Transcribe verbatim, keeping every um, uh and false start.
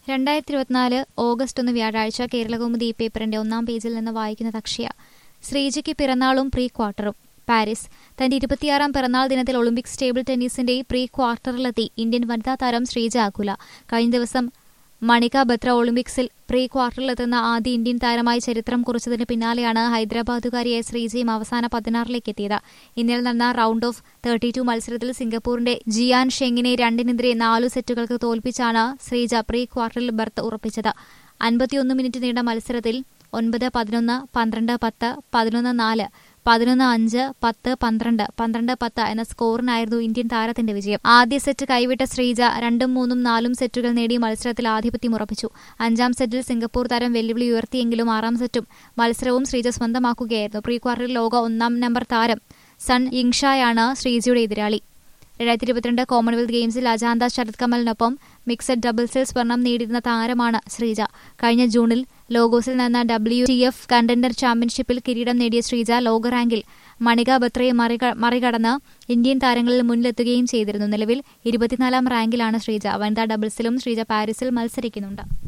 രണ്ടായിരത്തി ഇരുപത്തിനാല് ഓഗസ്റ്റ് ഒന്ന് വ്യാഴാഴ്ച കേരളകൗമുദി ഈ പേപ്പറിന്റെ ഒന്നാം പേജിൽ നിന്ന് വായിക്കുന്നത് അക്ഷയ. ശ്രീജയ്ക്ക് പിറന്നാളും പ്രീ ക്വാർട്ടറും. പാരീസ്. തന്റെ ഇരുപത്തിയാറാം പിറന്നാൾ ദിനത്തിൽ ഒളിമ്പിക്സ് ടേബിൾ ടെന്നീസിന്റെ പ്രീ ക്വാർട്ടറിലെത്തി ഇന്ത്യൻ വനിതാ താരം ശ്രീജ ആകുല. കഴിഞ്ഞ ദിവസം മണിക ബത്ര ഒളിമ്പിക്സിൽ പ്രീ ക്വാർട്ടറിലെത്തുന്ന ആദ്യ ഇന്ത്യൻ താരമായി ചരിത്രം കുറിച്ചതിന് പിന്നാലെയാണ് ഹൈദരാബാദുകാരിയായ ശ്രീജയും അവസാന പതിനാറിലേക്ക് എത്തിയത്. ഇന്നലെ നടന്ന റൌണ്ട് ഓഫ് തേർട്ടി ടു മത്സരത്തിൽ സിംഗപ്പൂരിന്റെ ജിയാൻ ഷെങ്ങിനെ രണ്ടിനെതിരെ നാലു സെറ്റുകൾക്ക് തോൽപ്പിച്ചാണ് ശ്രീജ പ്രീ ക്വാർട്ടറിൽ ബർത്ത് ഉറപ്പിച്ചത്. അൻപത്തിയൊന്ന് മിനിറ്റ് നീണ്ട മത്സരത്തിൽ ഒൻപത് പതിനൊന്ന് പന്ത്രണ്ട് പത്ത് പതിനൊന്ന് നാല് പതിനൊന്ന് അഞ്ച് പത്ത് പന്ത്രണ്ട് പന്ത്രണ്ട് പത്ത് എന്ന സ്കോറിനായിരുന്നു ഇന്ത്യൻ താരത്തിന്റെ വിജയം. ആദ്യ സെറ്റ് കൈവിട്ട ശ്രീജ രണ്ടും മൂന്നും നാലും സെറ്റുകൾ നേടി മത്സരത്തിൽ ആധിപത്യം ഉറപ്പിച്ചു. അഞ്ചാം സെറ്റിൽ സിംഗപ്പൂർ താരം വെല്ലുവിളി ഉയർത്തിയെങ്കിലും ആറാം സെറ്റും മത്സരവും ശ്രീജ സ്വന്തമാക്കുകയായിരുന്നു. പ്രീ ക്വാർട്ടറിൽ ലോക ഒന്നാം നമ്പർ താരം സൺ യിങ്ഷായാണ് ശ്രീജയുടെ എതിരാളി. രണ്ടായിരത്തി ഇരുപത്തിരണ്ട് കോമൺവെൽത്ത് ഗെയിംസിൽ അജാന്ത ശരത് കമലിനൊപ്പം മിക്സഡ് ഡബിൾസിൽ സ്വർണം നേടിയിരുന്ന താരമാണ് ശ്രീജ. കഴിഞ്ഞ ജൂണിൽ ലോഗോസിൽ നടന്ന ഡബ്ല്യു ടി എഫ് കണ്ടൻഡർ ചാമ്പ്യൻഷിപ്പിൽ കിരീടം നേടിയ ശ്രീജ ലോക റാങ്കിൽ മണിക ബത്രയെ മറികടന്ന് ഇന്ത്യൻ താരങ്ങളിൽ മുന്നിലെത്തുകയും ചെയ്തിരുന്നു. നിലവിൽ ഇരുപത്തിനാലാം റാങ്കിലാണ് ശ്രീജ. വനിതാ ഡബിൾസിലും ശ്രീജ പാരീസിൽ മത്സരിക്കുന്നുണ്ട്.